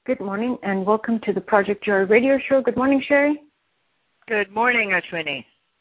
Good morning, and welcome to the Project Joy radio show. Good morning, Sherry. Good morning, Ashwini.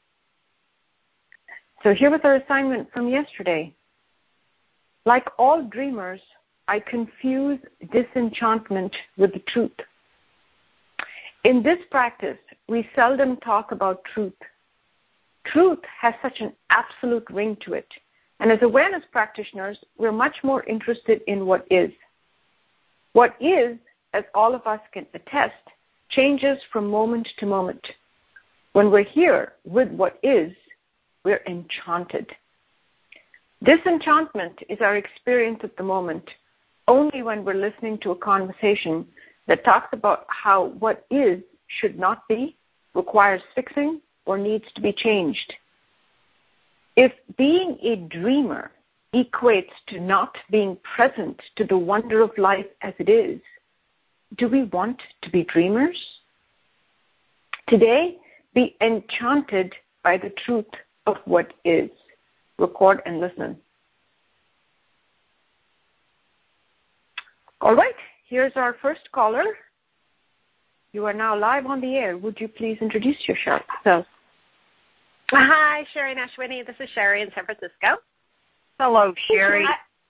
So here was our assignment from yesterday. Like all dreamers, I confuse disenchantment with the truth. In this practice, we seldom talk about truth. Truth has such an absolute ring to it, and as awareness practitioners, we're much more interested in what is. What is, as all of us can attest, changes from moment to moment. When we're here with what is, we're enchanted. Disenchantment is our experience at the moment, only when we're listening to a conversation that talks about how what is should not be, requires fixing, or needs to be changed. If being a dreamer equates to not being present to the wonder of life as it is, do we want to be dreamers? Today, be enchanted by the truth of what is. Record and listen. All right, here's our first caller. You are now live on the air. Would you please introduce yourself? Hi, Sherry and Ashwini. This is Sherry in San Francisco. Hello, Sherry.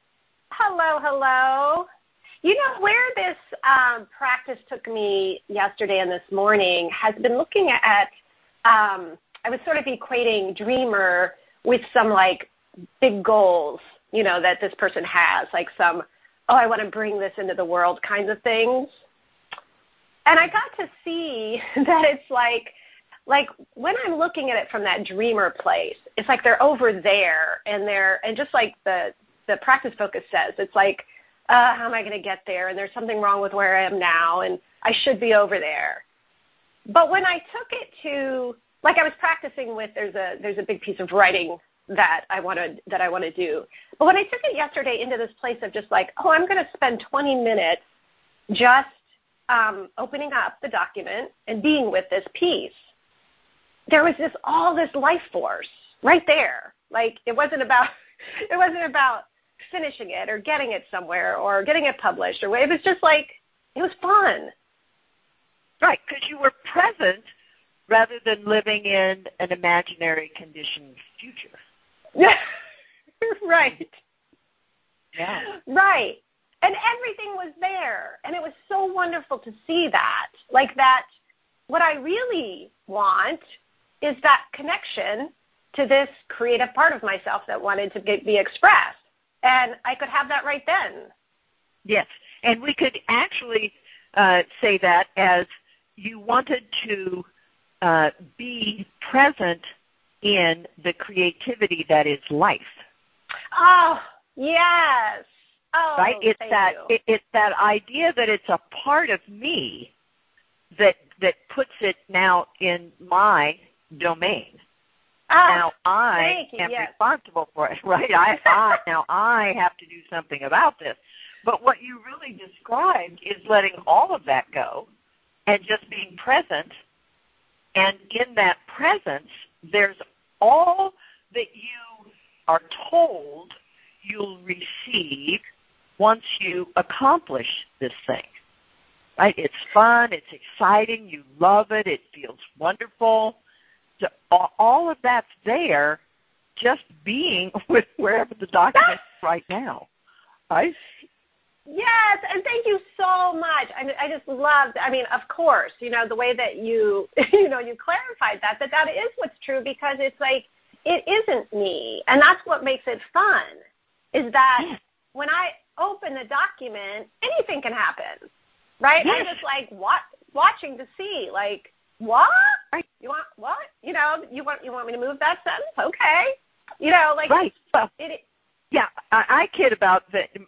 Hello. You know, where this practice took me yesterday and this morning has been looking at, I was sort of equating dreamer with some, like, big goals, you know, that this person has, like some, I want to bring this into the world kinds of things. And I got to see that it's like when I'm looking at it from that dreamer place, it's like they're over there and just like the practice focus says, it's like, how am I going to get there? And there's something wrong with where I am now, and I should be over there. But when I took it to, like I was practicing with, there's a big piece of writing that I want to do. But when I took it yesterday into this place of just like, I'm going to spend 20 minutes just opening up the document and being with this piece, there was all this life force right there. Like it wasn't about finishing it or getting it somewhere or getting it published or it was just like it was fun. Right, because you were present rather than living in an imaginary conditioned future. Yeah, right. Yeah. Right. And everything was there, and it was so wonderful to see that. Like that, what I really want is that connection to this creative part of myself that wanted to be expressed. And I could have that right then. Yes, and we could actually say that as you wanted to be present in the creativity that is life. Oh, yes. Oh, right? It's that idea that it's a part of me that puts it now in my domain. Now I am responsible for it, right? Now I have to do something about this. But what you really described is letting all of that go and just being present. And in that presence, there's all that you are told you'll receive once you accomplish this thing. Right? It's fun, it's exciting, you love it, it feels wonderful. So all of that's there, just being with wherever the document is right now. Right? Yes, and thank you so much. I just loved, of course, the way that you, you clarified that is what's true, because it's like, it isn't me. And that's what makes it fun, is that when I open the document, anything can happen, right? Yes. I'm just like watching to see, like, what? You want what? You want me to move that sentence? Okay. Right. Well, yeah, I kid about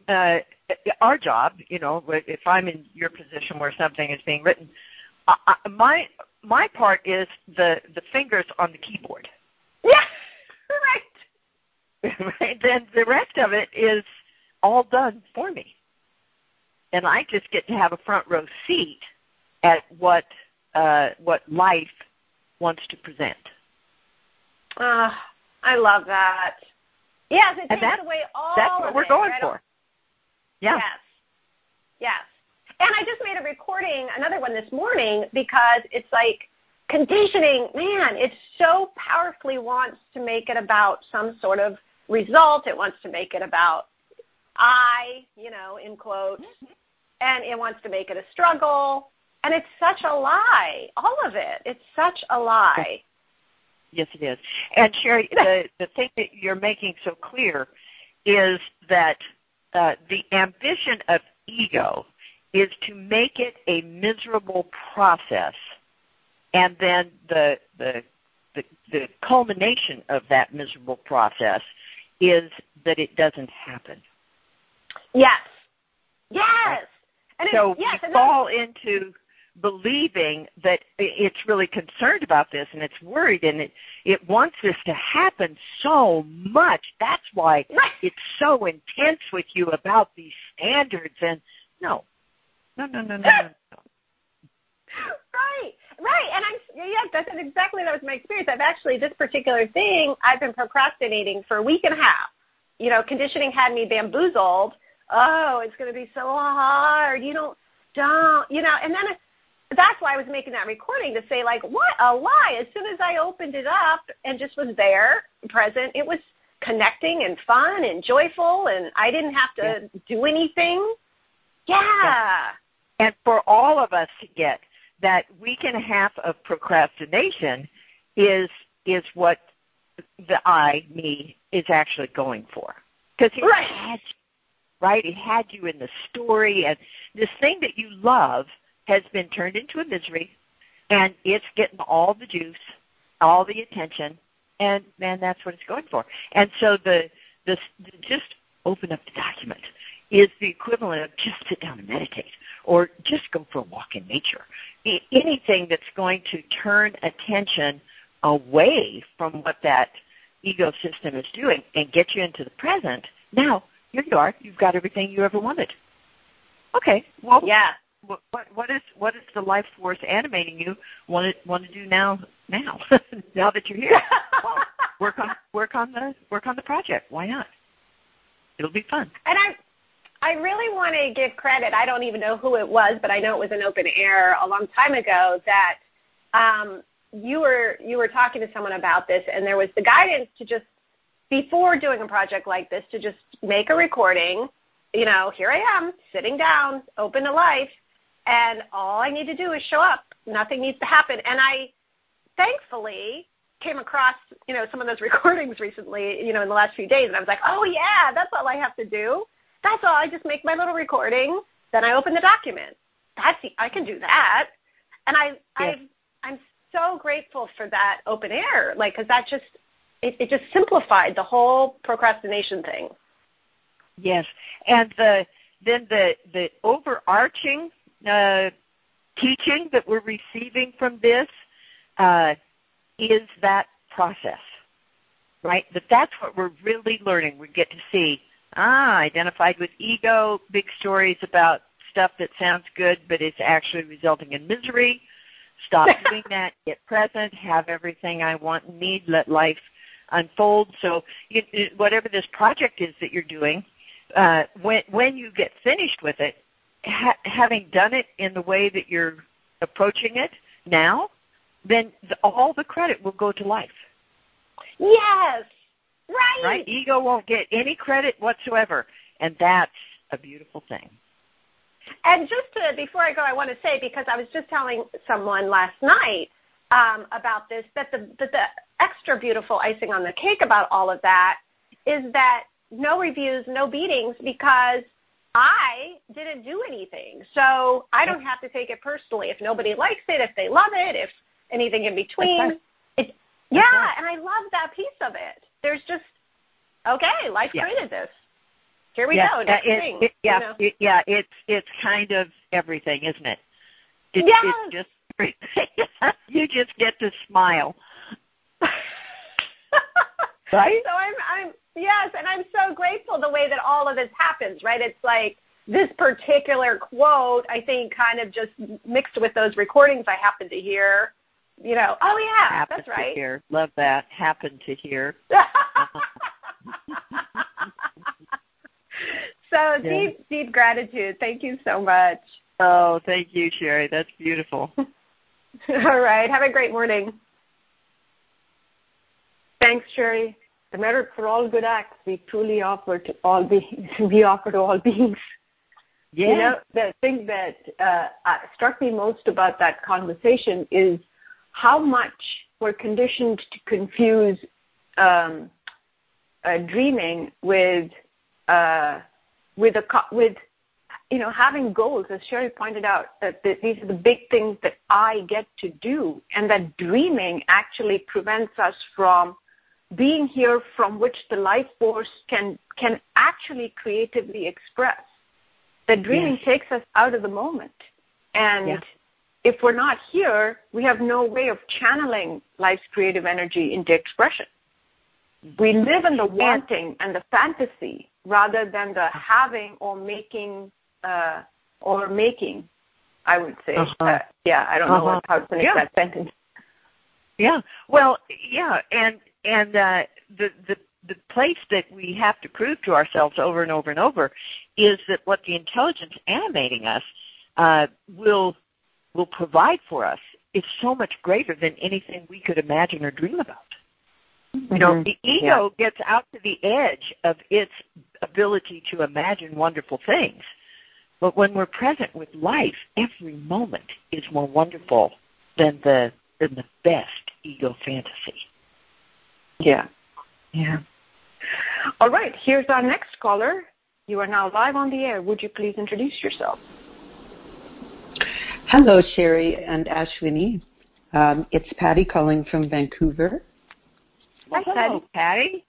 our job, if I'm in your position where something is being written, my part is the fingers on the keyboard. Yeah, right. Right. Then the rest of it is all done for me. And I just get to have a front row seat at what life wants to present. I love that. Yes, it takes away all That's what of we're it, going right? for. Yeah. Yes. And I just made a recording, another one this morning, because it's like conditioning, man, it so powerfully wants to make it about some sort of result. It wants to make it about I, in quotes, and it wants to make it a struggle. And it's such a lie, all of it. It's such a lie. Yes, it is. And Sherry, the thing that you're making so clear is that the ambition of ego is to make it a miserable process, and then the culmination of that miserable process is that it doesn't happen. Yes. Yes. And so we fall into believing that it's really concerned about this and it's worried and it wants this to happen so much. That's why it's so intense with you about these standards. And no. Right. And that's exactly that was my experience. This particular thing, I've been procrastinating for a week and a half. Conditioning had me bamboozled. Oh, it's going to be so hard. And then that's why I was making that recording to say, like, what a lie. As soon as I opened it up and just was there, present, it was connecting and fun and joyful, and I didn't have to do anything. Yeah. And for all of us to get that week and a half of procrastination is what the I, me, is actually going for. Because it had you, right? It had you in the story, and this thing that you love has been turned into a misery, and it's getting all the juice, all the attention, and that's what it's going for. And so the just open up the document is the equivalent of just sit down and meditate, or just go for a walk in nature. Anything that's going to turn attention away from what that ego system is doing and get you into the present. Now, here you are. You've got everything you ever wanted. Okay. Well, what is the life force animating you want to do now? Now that you're here, well, work on the project. Why not? It'll be fun. And I really want to give credit. I don't even know who it was, but I know it was an open air a long time ago that you were talking to someone about this, and there was the guidance to just, before doing a project like this, to just make a recording. Here I am, sitting down, open to life, and all I need to do is show up. Nothing needs to happen. And I, thankfully, came across, some of those recordings recently, in the last few days, and I was like, oh, yeah, that's all I have to do. That's all. I just make my little recording, then I open the document. I can do that. And I'm so grateful for that open air, because that just, it just simplified the whole procrastination thing. Yes, and then the overarching teaching that we're receiving from this is that process, right? That's what we're really learning. We get to see, identified with ego, big stories about stuff that sounds good but it's actually resulting in misery. Stop doing that. Get present. Have everything I want and need. Let life unfold. So whatever this project is that you're doing, when you get finished with it, having done it in the way that you're approaching it now, then all the credit will go to life. Yes, right. Right? Ego won't get any credit whatsoever, and that's a beautiful thing. And before I go, I want to say, because I was just telling someone last night about this, that the extra beautiful icing on the cake about all of that is that no reviews, no beatings, because I didn't do anything. So I don't have to take it personally. If nobody likes it, if they love it, if anything in between. And I love that piece of it. There's just, okay, life created this. Here we go. Next thing. It's kind of everything, isn't it? It's just you just get to smile. Right? So I'm so grateful the way that all of this happens, right? It's like this particular quote, I think, kind of just mixed with those recordings I happen to hear. Happen that's right. To hear. Love that. Happen to hear. So deep gratitude. Thank you so much. Oh, thank you, Sherry. That's beautiful. All right. Have a great morning. Thanks, Sherry. The merit for all good acts we truly offer to all beings. We offer to all beings. Yeah. You know, the thing that struck me most about that conversation is how much we're conditioned to confuse dreaming with having goals. As Sherry pointed out, that these are the big things that I get to do, and that dreaming actually prevents us from being here, from which the life force can actually creatively express. That dreaming takes us out of the moment. And if we're not here, we have no way of channeling life's creative energy into expression. We live in the wanting and the fantasy rather than the having or making, I would say. I don't know how to finish that sentence. Yeah. Well, and the place that we have to prove to ourselves over and over and over is that what the intelligence animating us will provide for us is so much greater than anything we could imagine or dream about. You know, the ego gets out to the edge of its ability to imagine wonderful things. But when we're present with life, every moment is more wonderful than the best ego fantasy. Yeah. Yeah. All right, here's our next caller. You are now live on the air. Would you please introduce yourself? Hello, Sherry and Ashwini. It's Patty calling from Vancouver. Hi, Patty. Patty?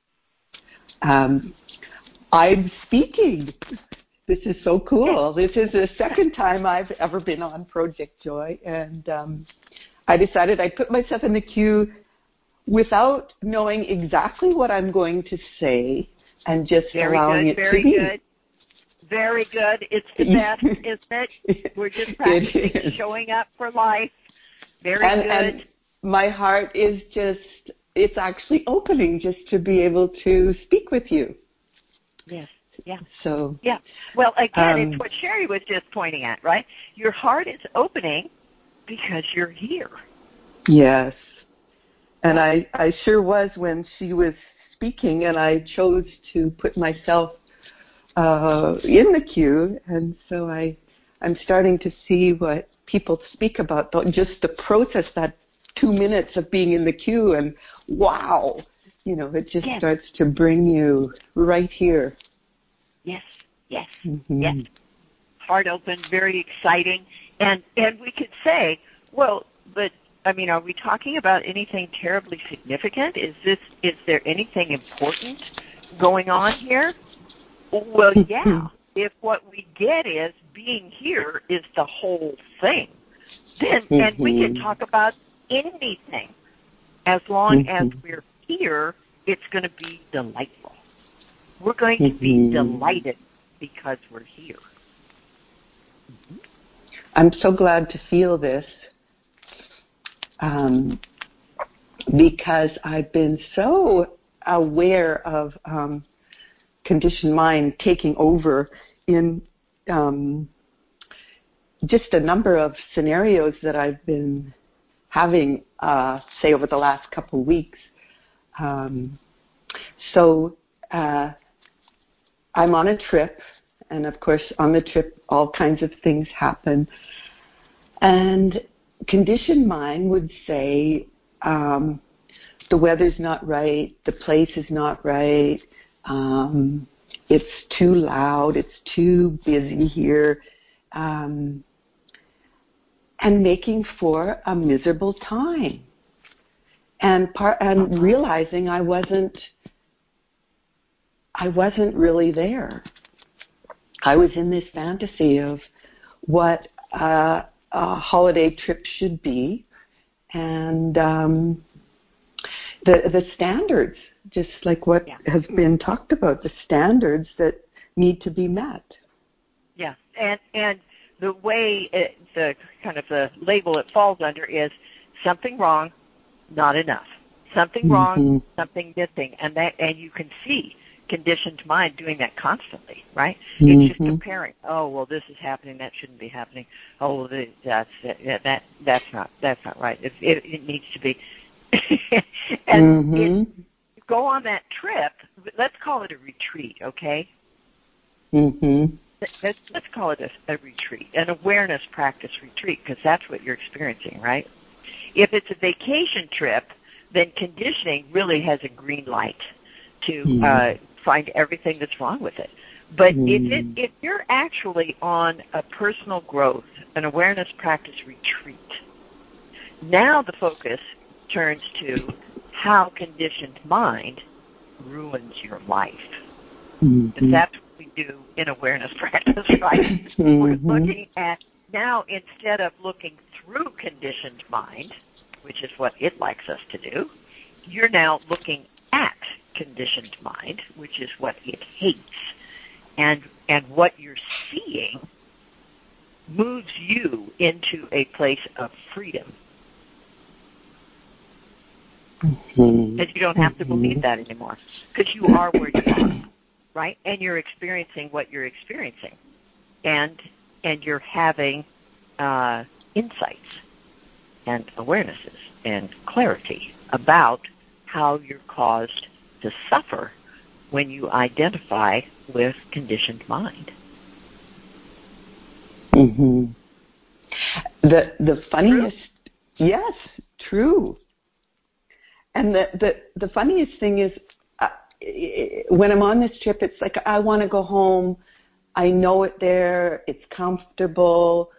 I'm speaking. This is so cool. This is the second time I've ever been on Project Joy, and I decided I'd put myself in the queue without knowing exactly what I'm going to say and just allowing it to be. Very good. It's the best, isn't it? We're just practicing showing up for life. Very good. And my heart is just, it's actually opening just to be able to speak with you. Yes. Yeah. So. Yeah. Well, again, it's what Sherry was just pointing at, right? Your heart is opening because you're here. Yes. And I sure was when she was speaking, and I chose to put myself in the queue. And so I'm starting to see what people speak about, just the process, that 2 minutes of being in the queue, and wow, you know, it just starts to bring you right here. Yes, yes, yes. Heart open, very exciting. And we could say, well, but I mean, are we talking about anything terribly significant? Is there anything important going on here? Well, yeah. If what we get is being here is the whole thing, then and we can talk about anything. As long as we're here, it's going to be delightful. We're going to be delighted because we're here. I'm so glad to feel this. Because I've been so aware of conditioned mind taking over in just a number of scenarios that I've been having, say, over the last couple of weeks. So I'm on a trip, and of course on the trip all kinds of things happen. And conditioned mind would say, the weather's not right, the place is not right, it's too loud, it's too busy here, and making for a miserable time. And realizing I wasn't really there. I was in this fantasy of what a holiday trip should be, and the standards, just like what has been talked about, the standards that need to be met. Yeah, and the way the kind of the label it falls under is something wrong, not enough. Something wrong, something missing, and you can see conditioned mind doing that constantly, right? It's just comparing. Oh, well, this is happening. That shouldn't be happening. Oh, well, that's not right. It needs to be. And go on that trip. Let's call it a retreat, okay? Let's call it a retreat, an awareness practice retreat, because that's what you're experiencing, right? If it's a vacation trip, then conditioning really has a green light to find everything that's wrong with it. But if you're actually on a personal growth, an awareness practice retreat, now the focus turns to how conditioned mind ruins your life. Because that's what we do in awareness practice, right? We're looking at, now instead of looking through conditioned mind, which is what it likes us to do, you're now looking at conditioned mind, which is what it hates. And what you're seeing moves you into a place of freedom. Because you don't have to believe that anymore. Because you are where you are, right? And you're experiencing what you're experiencing. And you're having insights and awarenesses and clarity about how you're caused to suffer when you identify with conditioned mind. The funniest, yes, true. And the funniest thing is, when I'm on this trip, it's like I want to go home. I know it there. It's comfortable.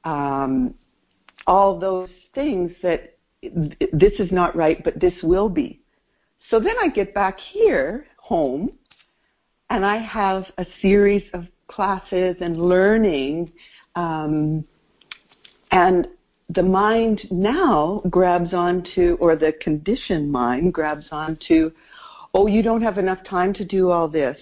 All those things that this is not right, but this will be. So then I get back here, home, and I have a series of classes and learning, and the mind now grabs onto, or the conditioned mind grabs onto, oh, you don't have enough time to do all this,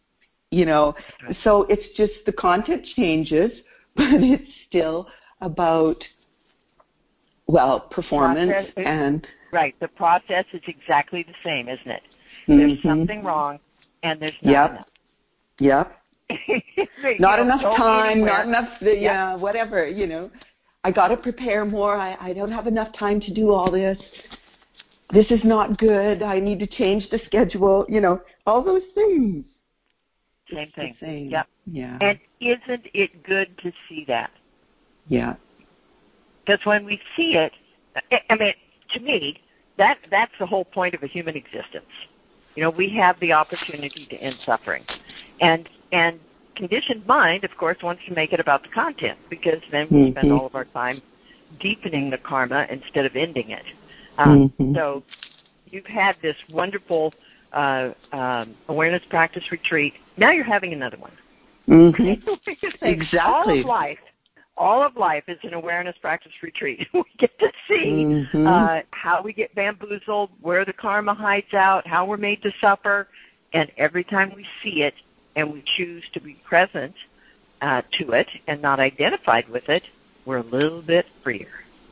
So it's just the content changes, but it's still about, performance and... Right, the process is exactly the same, isn't it? There's something wrong, and there's not enough. Yep. Not enough time, not enough, whatever, I got to prepare more. I don't have enough time to do all this. This is not good. I need to change the schedule, all those things. Same thing. Same. Yep. Yeah. And isn't it good to see that? Yeah. Because when we see it, I mean, to me, that's the whole point of a human existence. We have the opportunity to end suffering. And conditioned mind, of course, wants to make it about the content, because then we spend all of our time deepening the karma instead of ending it. So you've had this wonderful awareness practice retreat. Now you're having another one. Exactly. All of life is an awareness practice retreat. We get to see how we get bamboozled, where the karma hides out, how we're made to suffer, and every time we see it and we choose to be present to it and not identified with it, we're a little bit freer.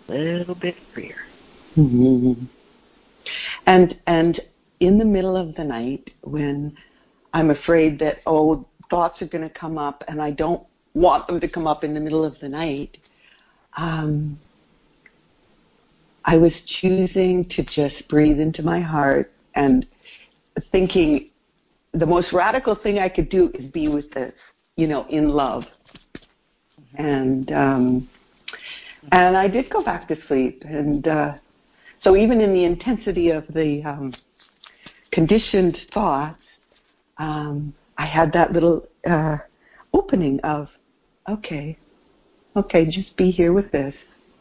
And in the middle of the night, when I'm afraid that, thoughts are going to come up and I don't want them to come up in the middle of the night, I was choosing to just breathe into my heart and thinking the most radical thing I could do is be with this, in love. And I did go back to sleep. And so even in the intensity of the conditioned thoughts, I had that little opening of, okay, just be here with this.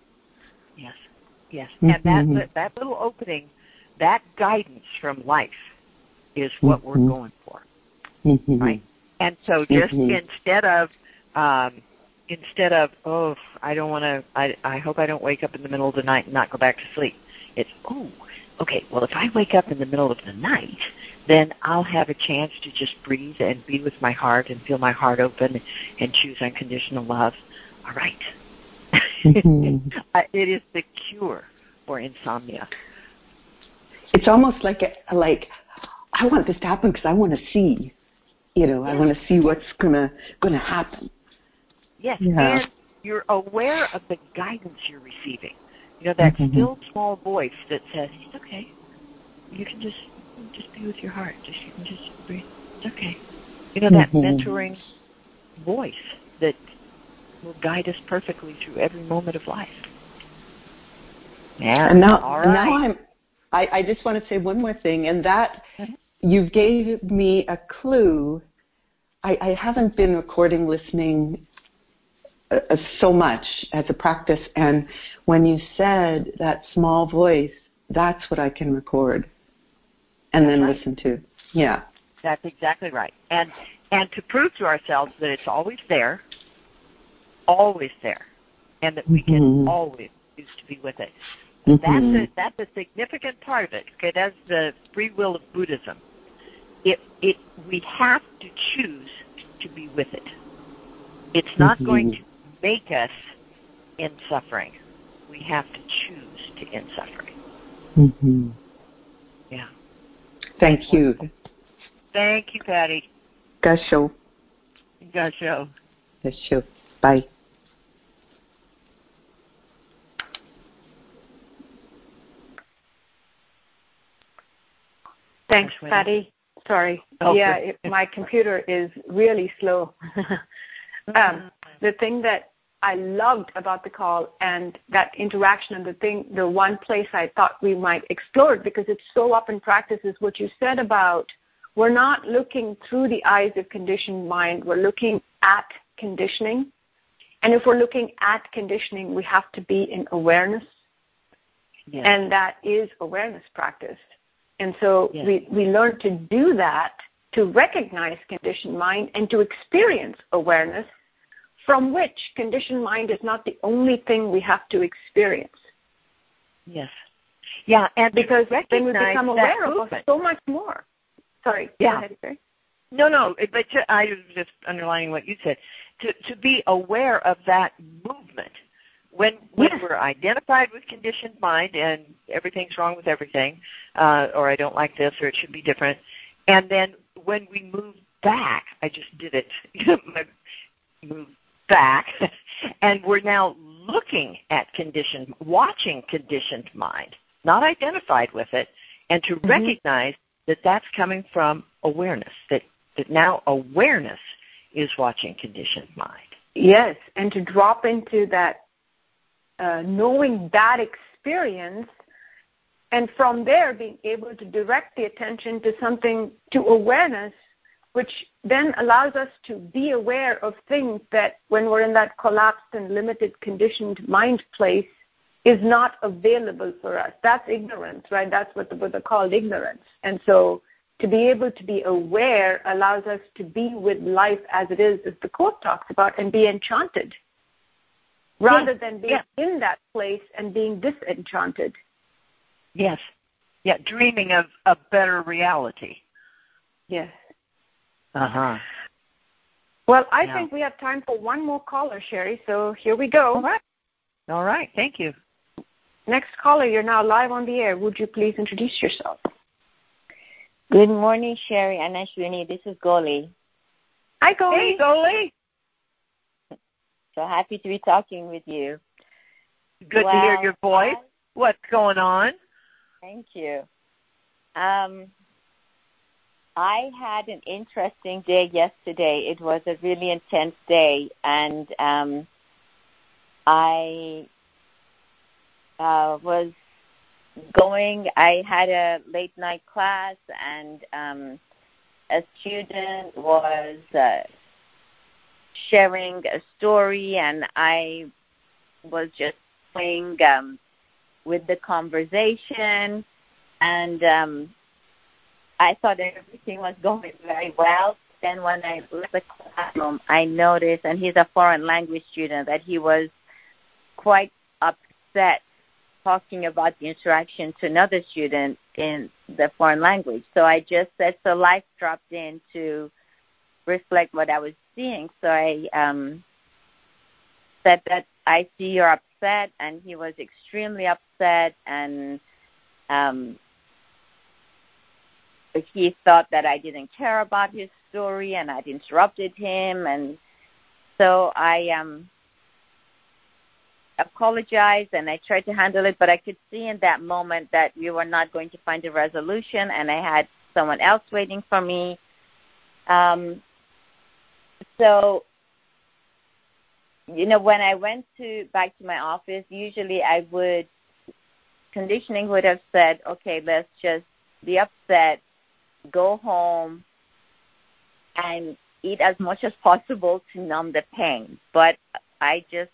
Yes. And that little opening, that guidance from life is what we're going for, right? And so just instead of, I don't want to, I hope I don't wake up in the middle of the night and not go back to sleep. It's, okay, well, if I wake up in the middle of the night, then I'll have a chance to just breathe and be with my heart and feel my heart open and choose unconditional love. All right. It is the cure for insomnia. It's almost like I want this to happen because I want to see. I want to see what's gonna happen. Yes, Yeah. and you're aware of the guidance you're receiving. That still small voice that says, it's okay. You can just be with your heart. You can just breathe. It's okay. That mentoring voice that will guide us perfectly through every moment of life. Yeah. And now, all right. now I just want to say one more thing, and that you gave me a clue. I haven't been recording listening so much as a practice, and when you said that small voice, that's what I can record and then listen to. Yeah. That's exactly right. And to prove to ourselves that it's always there, and that we can always choose to be with it. That's a significant part of it. Okay, that's the free will of Buddhism. We have to choose to be with it. It's not going to make us end suffering. We have to choose to end suffering. Yeah. Thank you. Thank you, Patty. Gasho. Gasho. Gasho. Bye. Thanks, Patty. Sorry. Okay. My computer is really slow. The thing that I loved about the call and that interaction, and the one place I thought we might explore it, because it's so up in practice, is what you said about we're not looking through the eyes of conditioned mind. We're looking at conditioning. And if we're looking at conditioning, we have to be in awareness. Yes. And that is awareness practice. And so we learn to do that, to recognize conditioned mind and to experience awareness, from which conditioned mind is not the only thing we have to experience. Yes. Yeah, and because then we become aware of so much more. Sorry. Yeah. Go ahead, Barry. No, but I was just underlining what you said. To be aware of that movement. When we're identified with conditioned mind and everything's wrong with everything, or I don't like this, or it should be different, and then when we move back, I just did it, move back, and we're now looking at watching conditioned mind, not identified with it, and to recognize that that's coming from awareness, that now awareness is watching conditioned mind. Yes, and to drop into that knowing that experience, and from there being able to direct the attention to awareness, which then allows us to be aware of things that when we're in that collapsed and limited conditioned mind place is not available for us. That's ignorance, right? That's what the Buddha called ignorance. And so to be able to be aware allows us to be with life as it is, as the quote talks about, and be enchanted, rather than being in that place and being disenchanted. Yes. Yeah, dreaming of a better reality. Yes. Uh-huh. Well, I think we have time for one more caller, Sherry, so here we go. All right. Thank you. Next caller, you're now live on the air. Would you please introduce yourself? Good morning, Sherry and Ashwini. This is Goli. Hi, Goli. Hey, Goli. So happy to be talking with you. Good to hear your voice. What's going on? Thank you. I had an interesting day yesterday. It was a really intense day, and I was going. I had a late night class, and a student was sharing a story, and I was just playing with the conversation, and I thought everything was going very well. Then when I left the classroom, I noticed, and he's a foreign language student, that he was quite upset talking about the interaction to another student in the foreign language. So I just said, so life dropped in to reflect what I was seeing. So I said that I see you're upset, and he was extremely upset, and he thought that I didn't care about his story and I'd interrupted him. And so I apologized and I tried to handle it, but I could see in that moment that we were not going to find a resolution, and I had someone else waiting for me. So, when I went back to my office, usually conditioning would have said, okay, let's just be upset, go home, and eat as much as possible to numb the pain. But I just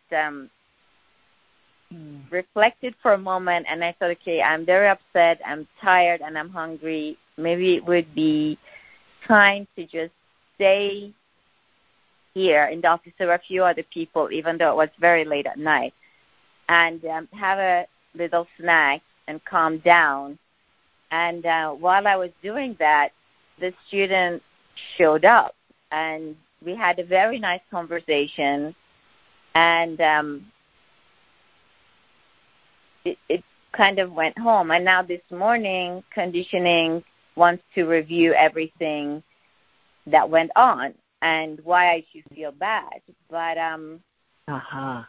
reflected for a moment, and I thought, okay, I'm very upset, I'm tired, and I'm hungry. Maybe it would be time to just stay here in the office. There were a few other people, even though it was very late at night, and have a little snack and calm down. And while I was doing that, the student showed up, and we had a very nice conversation, and it kind of went home. And now this morning, conditioning wants to review everything that went on and why I should feel bad. But, how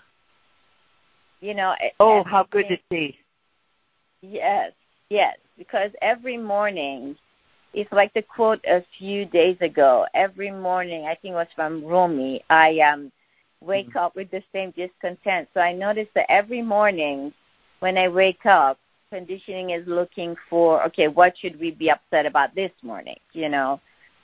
good to see. Yes, because every morning, it's like the quote a few days ago, every morning, I think it was from Rumi, I wake up with the same discontent. So I noticed that every morning when I wake up, conditioning is looking for, okay, what should we be upset about this morning, Yes.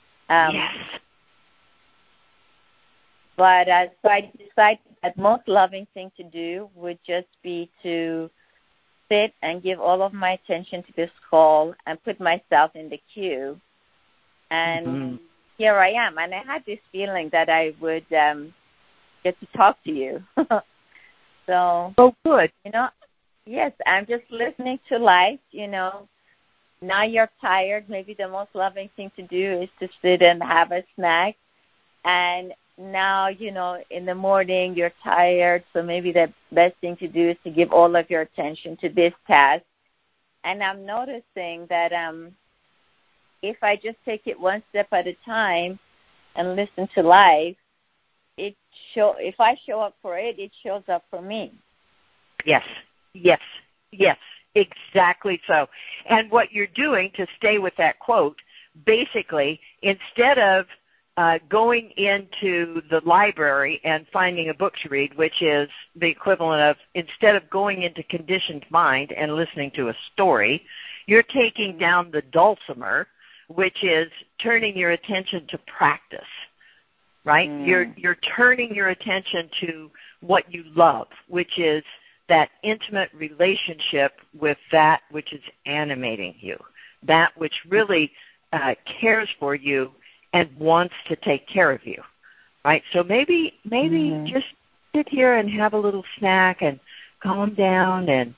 But so I decided that most loving thing to do would just be to sit and give all of my attention to this call and put myself in the queue. And here I am. And I had this feeling that I would get to talk to you. So, good. Yes, I'm just listening to life, Now you're tired. Maybe the most loving thing to do is to sit and have a snack. And now, in the morning you're tired, so maybe the best thing to do is to give all of your attention to this task. And I'm noticing that if I just take it one step at a time and listen to life, if I show up for it, it shows up for me. Yes, exactly so. And what you're doing, to stay with that quote, basically, instead of going into the library and finding a book to read, which is the equivalent of, instead of going into conditioned mind and listening to a story, you're taking down the dulcimer, which is turning your attention to practice, right? You're turning your attention to what you love, which is that intimate relationship with that which is animating you, that which really cares for you and wants to take care of you, right? So maybe just sit here and have a little snack and calm down, and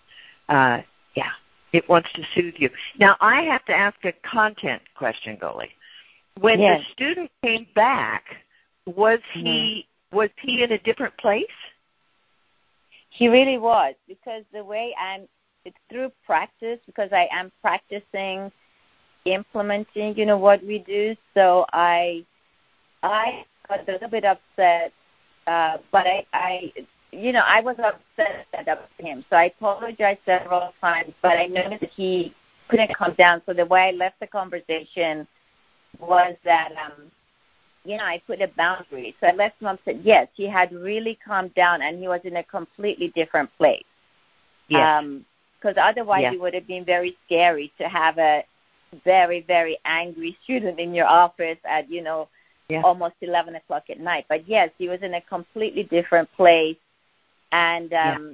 it wants to soothe you. Now, I have to ask a content question, Goli. When the student came back, was he in a different place? He really was, because the way it's through practice, because I am practicing implementing, what we do. So I got a little bit upset, but I was upset about him. So I apologized several times, but I noticed that he couldn't calm down. So the way I left the conversation was that, I put a boundary. So I left him upset. Yes, he had really calmed down, and he was in a completely different place. Yes. Because otherwise it would have been very scary to have a very, very angry student in your office at, almost 11 o'clock at night. But, yes, he was in a completely different place. And,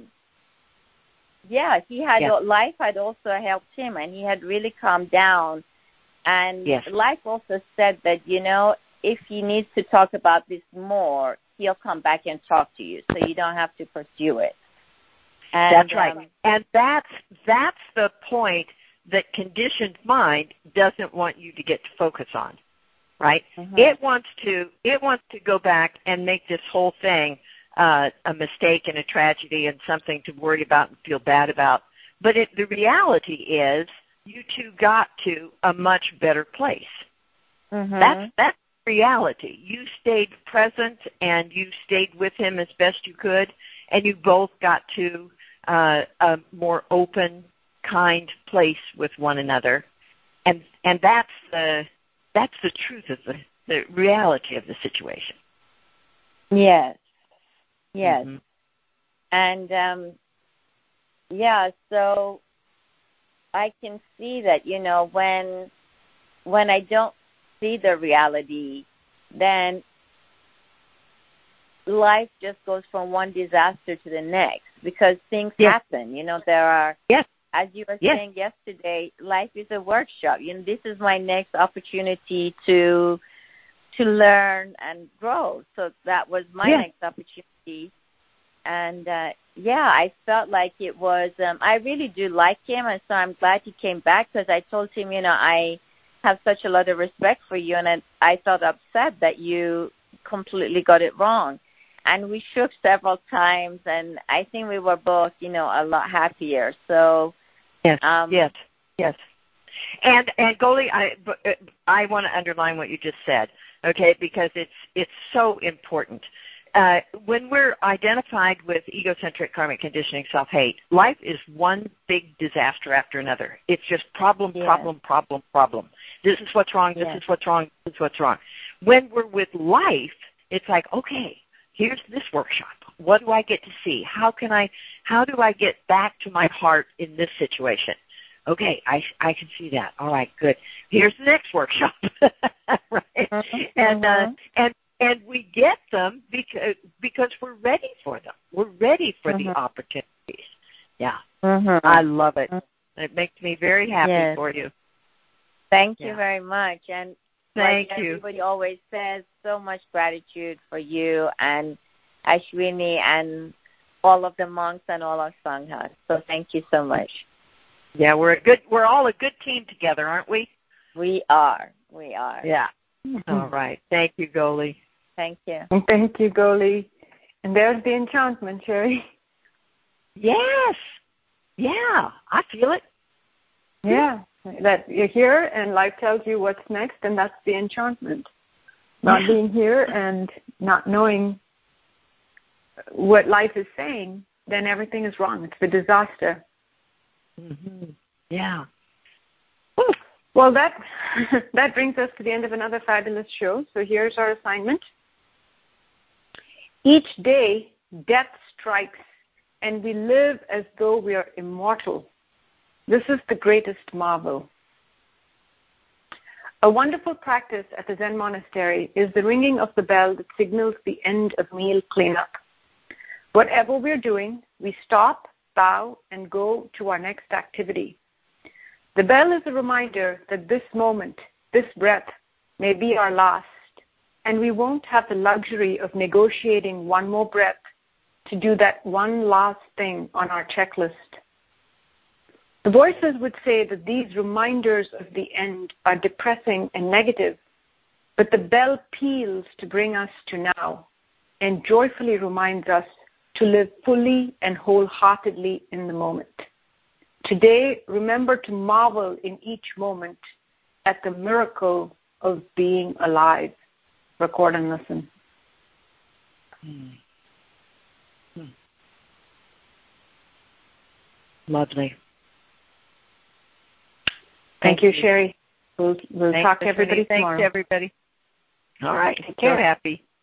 he had life had also helped him, and he had really calmed down. And life also said that, if he needs to talk about this more, he'll come back and talk to you, so you don't have to pursue it. And, that's right. And that's the point that conditioned mind doesn't want you to get to focus on, right? It wants to go back and make this whole thing a mistake and a tragedy and something to worry about and feel bad about. But the reality is, you two got to a much better place. reality. You stayed present and you stayed with him as best you could, and you both got to a more open, kind place with one another. And that's the truth of the reality of the situation. Yes. Yes. Mm-hmm. And so I can see that, when I don't see the reality, then life just goes from one disaster to the next because things happen. There are, as you were saying yesterday, life is a workshop. This is my next opportunity to learn and grow. So that was my next opportunity. And, I felt like it was, I really do like him, and so I'm glad he came back because I told him, I have such a lot of respect for you, and I felt upset that you completely got it wrong. And we shook several times, and I think we were both, a lot happier. So, yes. And Goli, I want to underline what you just said, okay, because it's so important. When we're identified with egocentric karmic conditioning, self-hate, life is one big disaster after another. It's just problem. This is what's wrong, this is what's wrong, this is what's wrong. When we're with life, it's like, okay, here's this workshop. What do I get to see? How do I get back to my heart in this situation? Okay, I can see that. All right, good. Here's the next workshop. Right? Mm-hmm. And we get them because we're ready for them. We're ready for the opportunities. Yeah. Mm-hmm. I love it. It makes me very happy for you. Thank you very much. And thank you. Everybody always says so much gratitude for you and Ashwini and all of the monks and all of Sangha. So thank you so much. Yeah, we're all a good team together, aren't we? We are. Yeah. All right. Thank you, Goli. Thank you. Thank you, Goli. And there's the enchantment, Sherry. Yes. Yeah, I feel it. Yeah, that you're here and life tells you what's next, and that's the enchantment. Not being here and not knowing what life is saying, then everything is wrong. It's the disaster. Mm-hmm. Yeah. Whew. Well, that brings us to the end of another fabulous show. So here's our assignment. Each day, death strikes, and we live as though we are immortal. This is the greatest marvel. A wonderful practice at the Zen monastery is the ringing of the bell that signals the end of meal cleanup. Whatever we're doing, we stop, bow, and go to our next activity. The bell is a reminder that this moment, this breath, may be our last, and we won't have the luxury of negotiating one more breath to do that one last thing on our checklist. The voices would say that these reminders of the end are depressing and negative, but the bell peals to bring us to now and joyfully reminds us to live fully and wholeheartedly in the moment. Today, remember to marvel in each moment at the miracle of being alive. Record and listen. Lovely. Thank you, Sherry. We'll talk to everybody tomorrow. Thanks, everybody. All right. So happy.